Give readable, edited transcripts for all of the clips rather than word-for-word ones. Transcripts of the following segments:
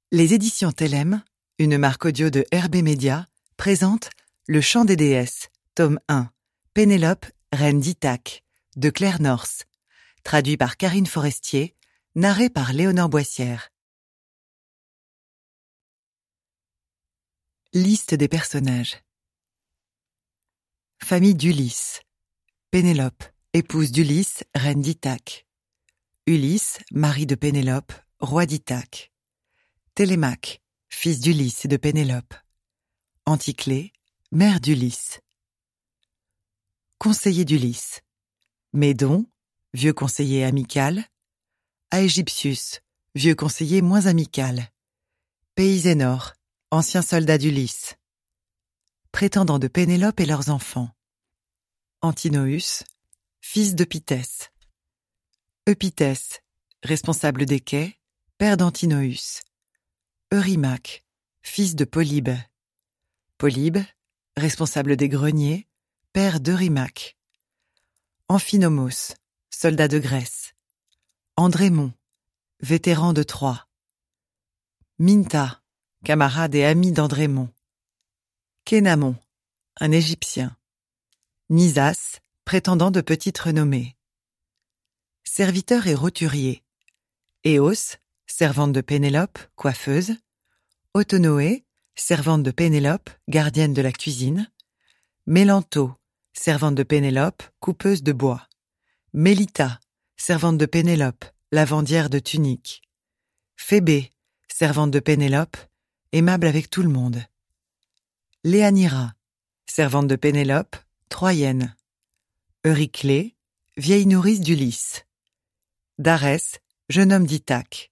Les éditions Tellem, une marque audio de RB Media, présentent Le Chant des déesses, tome 1, Pénélope, reine d'Ithaque, de Claire North, traduit par Karine Forestier, narré par Léonore Boissière. Liste des personnages. Famille d'Ulysse. Pénélope, épouse d'Ulysse, reine d'Ithaque. Ulysse, mari de Pénélope, roi d'Ithaque. Télémaque, fils d'Ulysse et de Pénélope. Anticlée, mère d'Ulysse. Conseiller d'Ulysse. Médon, vieux conseiller amical. Aegyptius, vieux conseiller moins amical. Péisénor, ancien soldat d'Ulysse. Prétendant de Pénélope et leurs enfants. Antinoüs, fils d'Eupithès. Eupithès, responsable des quais, père d'Antinoüs. Eurymaque, fils de Polybe. Polybe, responsable des greniers, père d'Eurymaque. Amphinomos, soldat de Grèce. Andrémon, vétéran de Troie. Minta, camarade et ami d'Andrémon. Kénamon, un Égyptien. Nisas, prétendant de petite renommée. Serviteur et roturier. Éos, servante de Pénélope, coiffeuse. Autonoé, servante de Pénélope, gardienne de la cuisine. Mélanto, servante de Pénélope, coupeuse de bois. Mélita, servante de Pénélope, lavandière de tuniques. Phébé, servante de Pénélope, aimable avec tout le monde. Léanira, servante de Pénélope, troyenne. Euryclée, vieille nourrice d'Ulysse. Darès, jeune homme d'Ithaque.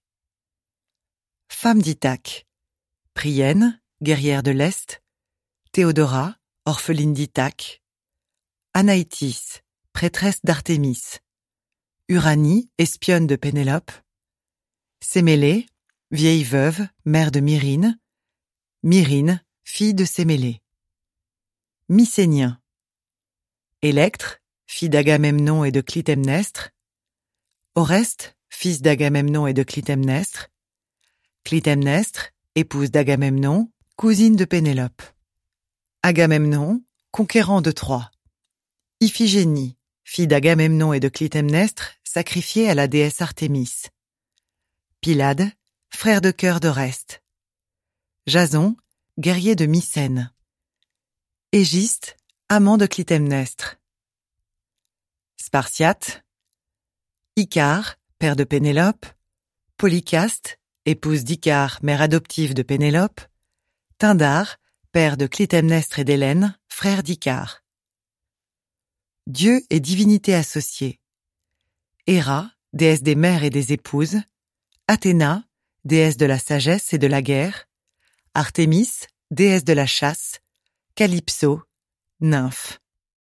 Femme d'Ithaque. Prienne, guerrière de l'Est. Théodora, orpheline d'Ithaque. Anaïtis, prêtresse d'Artémis. Uranie, espionne de Pénélope. Sémélé, vieille veuve, mère de Myrine. Myrine, fille de Sémélé. Mycénien. Électre, fille d'Agamemnon et de Clytemnestre. Oreste, fils d'Agamemnon et de Clytemnestre. Clytemnestre, épouse d'Agamemnon, cousine de Pénélope. Agamemnon, conquérant de Troie. Iphigénie, fille d'Agamemnon et de Clytemnestre, sacrifiée à la déesse Artémis. Pylade, frère de cœur d'Oreste. Jason, guerrier de Mycène. Égiste, amant de Clytemnestre. Spartiate. Icare, père de Pénélope. Polycaste, épouse d'Icare, mère adoptive de Pénélope. Tyndare, père de Clytemnestre et d'Hélène, frère d'Icare. Dieu et divinité associée. Héra, déesse des mères et des épouses. Athéna, déesse de la sagesse et de la guerre. Artémis, déesse de la chasse. Calypso, nymphe.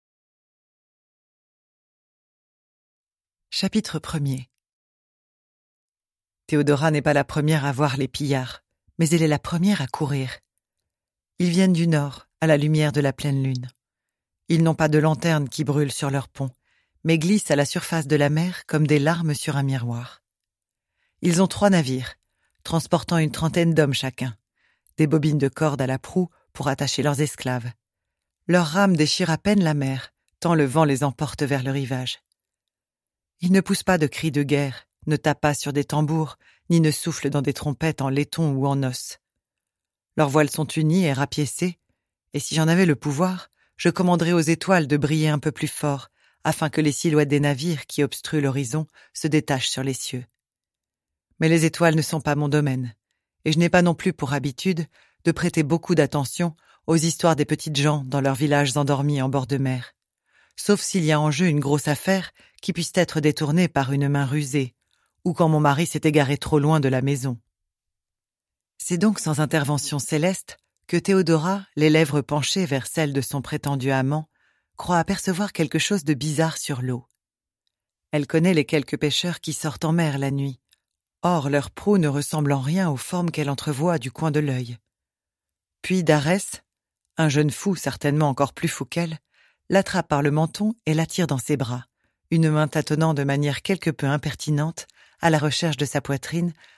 Chapitre 1er. Théodora n'est pas la première à voir les pillards, mais elle est la première à courir. Ils viennent du nord, à la lumière de la pleine lune. Ils n'ont pas de lanterne qui brûle sur leur pont, mais glissent à la surface de la mer comme des larmes sur un miroir. Ils ont 3 navires, transportant une 30aine d'hommes chacun, des bobines de corde à la proue pour attacher leurs esclaves. Leurs rames déchirent à peine la mer, tant le vent les emporte vers le rivage. Ils ne poussent pas de cris de guerre, ne tapent pas sur des tambours, ni ne soufflent dans des trompettes en laiton ou en os. Leurs voiles sont unies et rapiécées, et si j'en avais le pouvoir, je commanderais aux étoiles de briller un peu plus fort, afin que les silhouettes des navires qui obstruent l'horizon se détachent sur les cieux. Mais les étoiles ne sont pas mon domaine, et je n'ai pas non plus pour habitude de prêter beaucoup d'attention aux histoires des petites gens dans leurs villages endormis en bord de mer, sauf s'il y a en jeu une grosse affaire qui puisse être détournée par une main rusée, ou quand mon mari s'est égaré trop loin de la maison. C'est donc sans intervention céleste que Théodora, les lèvres penchées vers celles de son prétendu amant, croit apercevoir quelque chose de bizarre sur l'eau. Elle connaît les quelques pêcheurs qui sortent en mer la nuit. Or, leur proue ne ressemble en rien aux formes qu'elle entrevoit du coin de l'œil. Puis Darès, un jeune fou certainement encore plus fou qu'elle, l'attrape par le menton et l'attire dans ses bras, une main tâtonnant de manière quelque peu impertinente à la recherche de sa poitrine